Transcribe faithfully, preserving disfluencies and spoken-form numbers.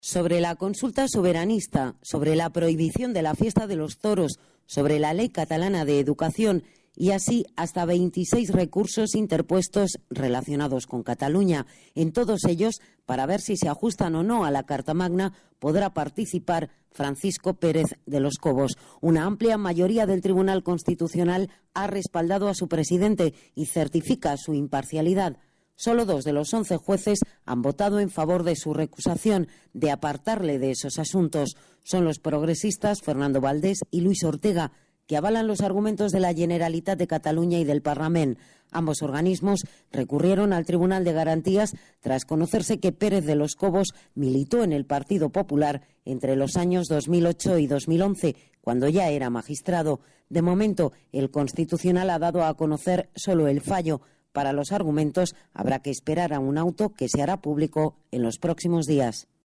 Sobre la consulta soberanista, sobre la prohibición de la fiesta de los toros, sobre la ley catalana de educación y así hasta veintiséis recursos interpuestos relacionados con Cataluña. En todos ellos, para ver si se ajustan o no a la Carta Magna, podrá participar Francisco Pérez de los Cobos. Una amplia mayoría del Tribunal Constitucional ha respaldado a su presidente y certifica su imparcialidad. Solo dos de los once jueces han votado en favor de su recusación, de apartarle de esos asuntos. Son los progresistas Fernando Valdés y Luis Ortega, que avalan los argumentos de la Generalitat de Cataluña y del Parlament. Ambos organismos recurrieron al Tribunal de Garantías tras conocerse que Pérez de los Cobos militó en el Partido Popular entre los años dos mil ocho y dos mil once, cuando ya era magistrado. De momento, el Constitucional ha dado a conocer solo el fallo. Para los argumentos habrá que esperar a un auto que se hará público en los próximos días.